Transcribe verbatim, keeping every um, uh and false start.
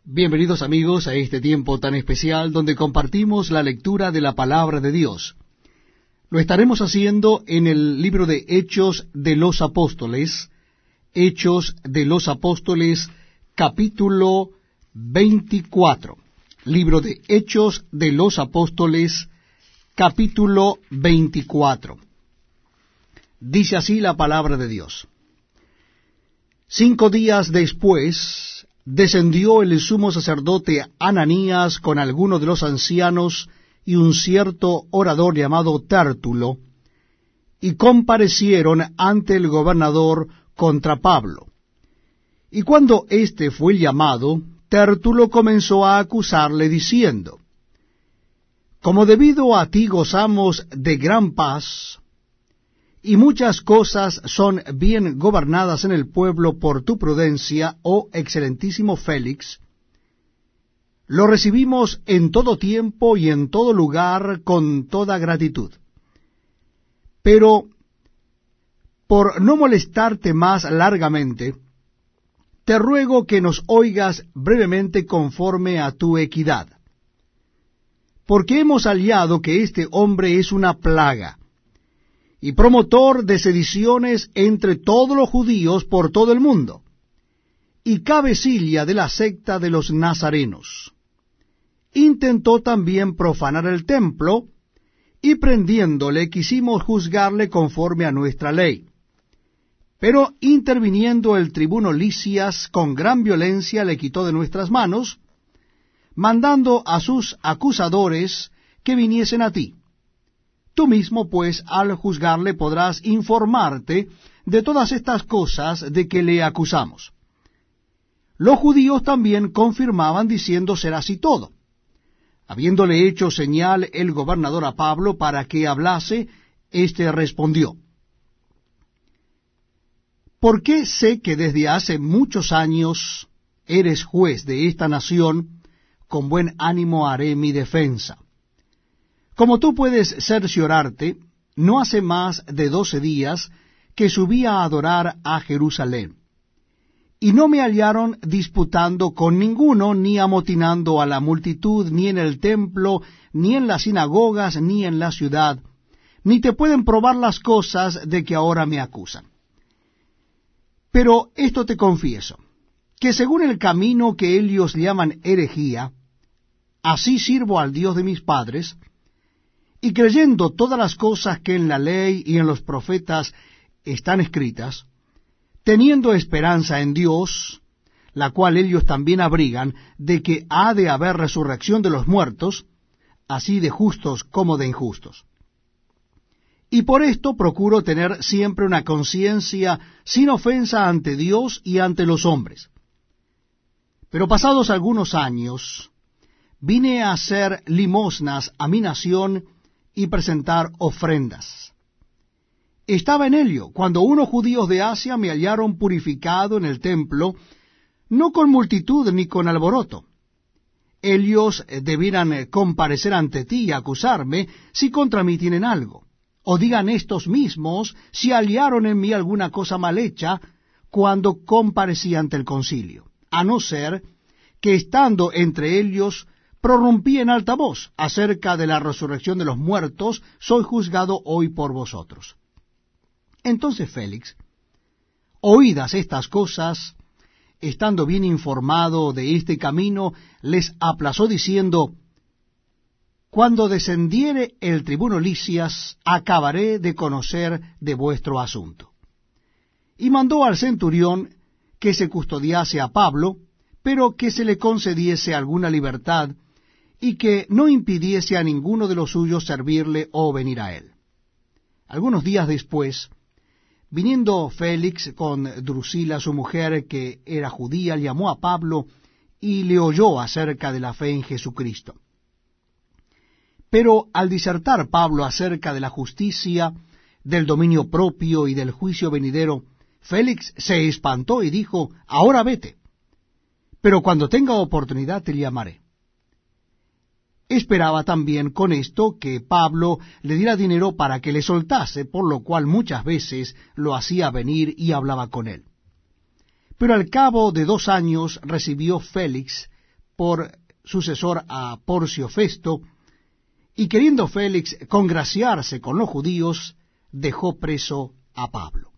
Bienvenidos amigos a este tiempo tan especial donde compartimos la lectura de la palabra de Dios. Lo estaremos haciendo en el libro de Hechos de los Apóstoles, Hechos de los Apóstoles, capítulo veinticuatro. Libro de Hechos de los Apóstoles, capítulo veinticuatro. Dice así la palabra de Dios. Cinco días después descendió el sumo sacerdote Ananías con algunos de los ancianos y un cierto orador llamado Tértulo, y comparecieron ante el gobernador contra Pablo. Y cuando éste fue llamado, Tértulo comenzó a acusarle diciendo: Como debido a ti gozamos de gran paz, y muchas cosas son bien gobernadas en el pueblo por tu prudencia, oh excelentísimo Félix, lo recibimos en todo tiempo y en todo lugar con toda gratitud. Pero, por no molestarte más largamente, te ruego que nos oigas brevemente conforme a tu equidad. Porque hemos hallado que este hombre es una plaga, y promotor de sediciones entre todos los judíos por todo el mundo, y cabecilla de la secta de los nazarenos. Intentó también profanar el templo, y prendiéndole quisimos juzgarle conforme a nuestra ley. Pero interviniendo el tribuno Lisias con gran violencia le quitó de nuestras manos, mandando a sus acusadores que viniesen a ti. Tú mismo, pues, al juzgarle podrás informarte de todas estas cosas de que le acusamos. Los judíos también confirmaban diciendo ser así todo. Habiéndole hecho señal el gobernador a Pablo para que hablase, éste respondió: ¿Por qué sé que desde hace muchos años eres juez de esta nación? Con buen ánimo haré mi defensa. Como tú puedes cerciorarte, no hace más de doce días que subí a adorar a Jerusalén, y no me hallaron disputando con ninguno, ni amotinando a la multitud, ni en el templo, ni en las sinagogas, ni en la ciudad, ni te pueden probar las cosas de que ahora me acusan. Pero esto te confieso, que según el camino que ellos llaman herejía, así sirvo al Dios de mis padres, y creyendo todas las cosas que en la ley y en los profetas están escritas, teniendo esperanza en Dios, la cual ellos también abrigan, de que ha de haber resurrección de los muertos, así de justos como de injustos. Y por esto procuro tener siempre una conciencia sin ofensa ante Dios y ante los hombres. Pero pasados algunos años, vine a hacer limosnas a mi nación y presentar ofrendas. Estaba en ello, cuando unos judíos de Asia me hallaron purificado en el templo, no con multitud ni con alboroto. Ellos debieran comparecer ante ti y acusarme si contra mí tienen algo. O digan estos mismos si hallaron en mí alguna cosa mal hecha cuando comparecí ante el concilio, a no ser que estando entre ellos prorrumpí en alta voz acerca de la resurrección de los muertos, soy juzgado hoy por vosotros. Entonces Félix, oídas estas cosas, estando bien informado de este camino, les aplazó diciendo: Cuando descendiere el tribuno Lisias, acabaré de conocer de vuestro asunto. Y mandó al centurión que se custodiase a Pablo, pero que se le concediese alguna libertad, y que no impidiese a ninguno de los suyos servirle o venir a él. Algunos días después, viniendo Félix con Drusila su mujer, que era judía, llamó a Pablo y le oyó acerca de la fe en Jesucristo. Pero al disertar Pablo acerca de la justicia, del dominio propio y del juicio venidero, Félix se espantó y dijo: Ahora vete, pero cuando tenga oportunidad te llamaré. Esperaba también con esto que Pablo le diera dinero para que le soltase, por lo cual muchas veces lo hacía venir y hablaba con él. Pero al cabo de dos años recibió Félix por sucesor a Porcio Festo, y queriendo Félix congraciarse con los judíos, dejó preso a Pablo.